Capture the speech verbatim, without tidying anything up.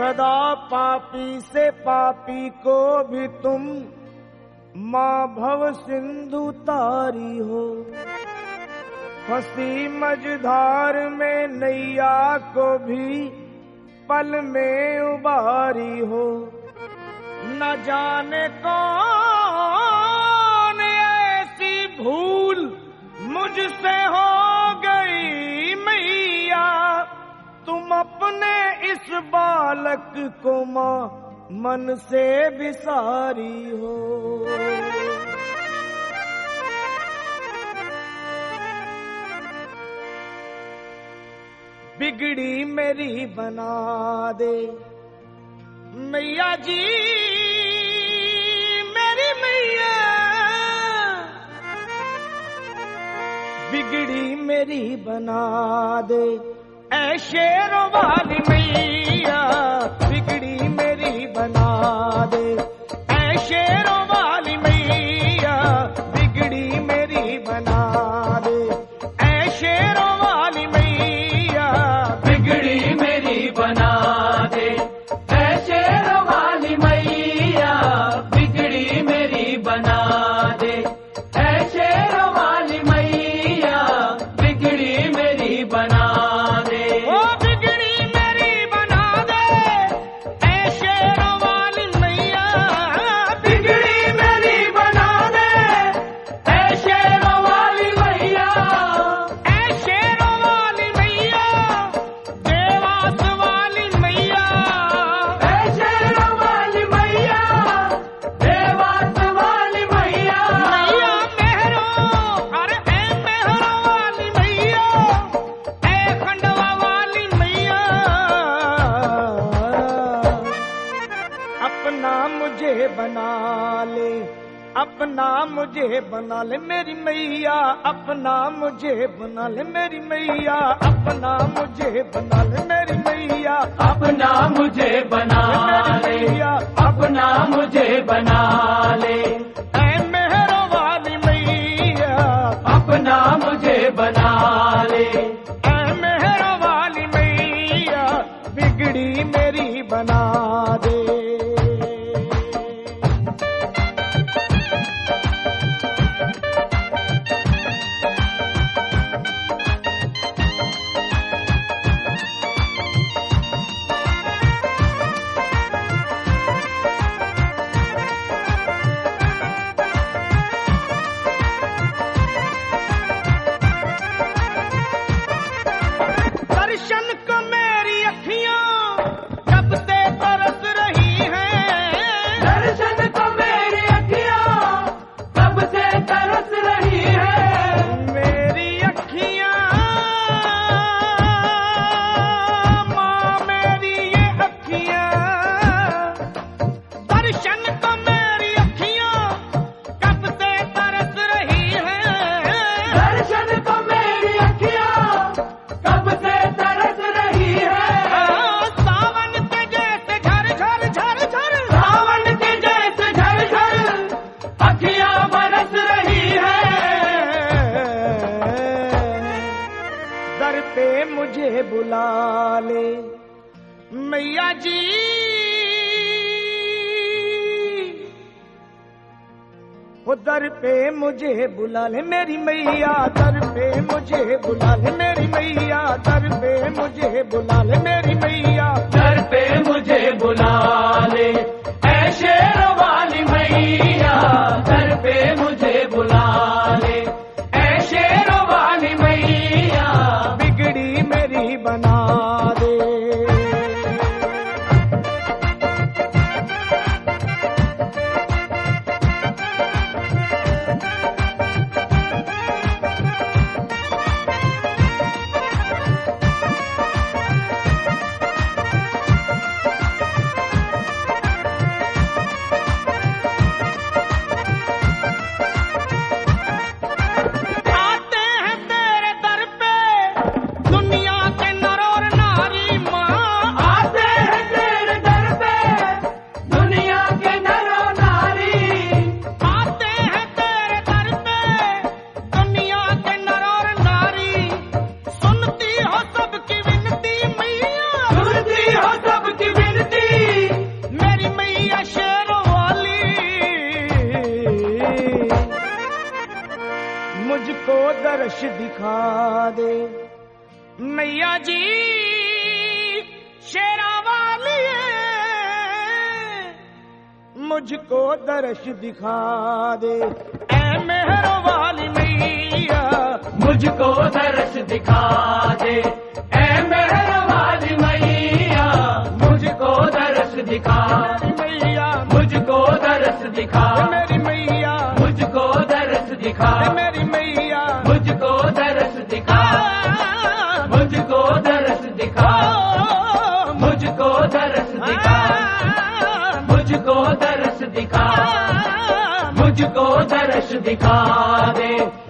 सदा पापी से पापी को भी तुम माँ भव सिंधु तारी हो। फंसी मझधार में नैया को भी पल में उबारी हो। न जाने कौन ऐसी भूल मुझसे हो गई मैया, तुम अपने इस बालक को माँ मन से बिसारी हो। बिगड़ी मेरी बना दे मैया जी, मेरी मैया। बिगड़ी मेरी बना दे ऐ शेरों वाली मैया, बिगड़ी मेरी बना दे ऐ शेरों वाली मैया, बिगड़ी मेरी बना दे ऐ शेरों वाली मैया, बिगड़ी मेरी बना दे ऐ शेरों वाली मैया, बिगड़ी मेरी बना दे ऐ शेरों वाली मैया, बिगड़ी मेरी बना दे। ओ बिगड़ी मेरी बना दे ऐ शेरों वाली मैया, बिगड़ी मेरी बना दे ऐ शेरों वाली मैया, ऐ शेरों वाली मैया, देवास वाली मैया, ऐ शेरों वाली मैया, देवास वाली मैया, मैया मेहरो, अरे ऐ मेहरो वाली मैया, ऐ खंडवा वाली मैया। अपना मुझे बना ले, अपना मुझे बना ले मेरी मैया, अपना मुझे बना ले मेरी मैया, अपना मुझे बना ले मेरी मैया, अपना मुझे बना ले, अपना मुझे बना ले, ऐ मेहरो वाली मैया, अपना मुझे बना ले, ऐ मेहरो वाली मैया, बिगड़ी मेरी बना दे। दर्शन को मेरी अखियां कब से तरस रही हैं, दर्शन को मेरी अखियां कब से तरस रही है, मेरी अखियां माँ मेरी ये अखियां, दर्शन को मेरी अखियां कब से तरस रही हैं, दर्शन को मेरी अखियां कब से तरस रही है, सावन के जैसे झर झर झर झर, सावन के जैसे झर झर अखियां बरस रही है, दर पे मुझे बुला ले मैया जी, वो दर पे मुझे बुला ले मेरी मैया, दर पे मुझे बुला ले मेरी मैया, दर पे मुझे बुला ले मेरी मैया, दर पे मुझे बुला ले ऐ शेरों वाली मैया, दर पे मुझे बुला ले ऐ शेरों वाली मैया, बिगड़ी मेरी बना दे। मुझको दर्श दिखा दे। मैया जी शेरा वाली मुझको दर्श दिखा दे। ऐ मेहरों वाली मैया मुझको दर्श दिखा दे। ऐ मेहरों वाली मैया मुझको दर्श दिखा। मैया मुझको दर्श दिखा। मेरी मैया मुझको दर्श दिखा। मेरी मैया मुझको दर्श दिखा। मुझको दर्श दिखा। मुझको दर्श दिखा। मुझको दर्श दिखा। मुझको दर्श दिखा दे।